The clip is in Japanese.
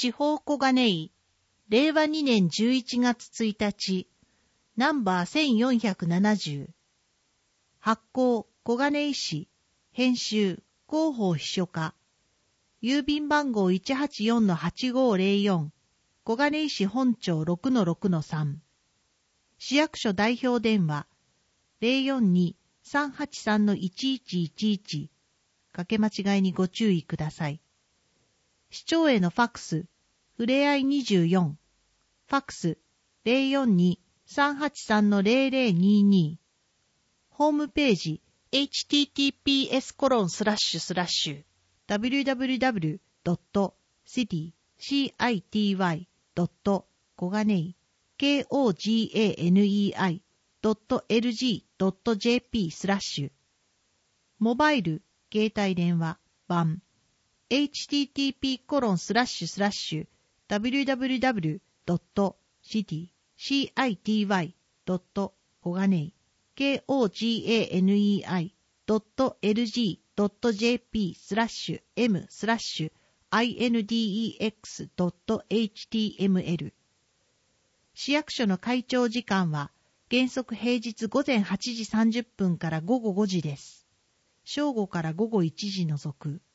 司法小金井、令和2年11月1日、ナンバー1470。発行、小金井市、編集、広報秘書課。郵便番号 184-8504、小金井市本町 6-6-3。市役所代表電話、042-383-1111。かけ間違いにご注意ください。市長へのファックス、ふれあい24。ファックス、042-383-0022。ホームページ、https://www.city.koganei.lg.jp/ モバイル、携帯電話、版、http://www.city.koganei.lg.jp/m/index.html。 市役所の開庁時間は原則平日午前8時30分から午後5時です。正午から午後1時除く。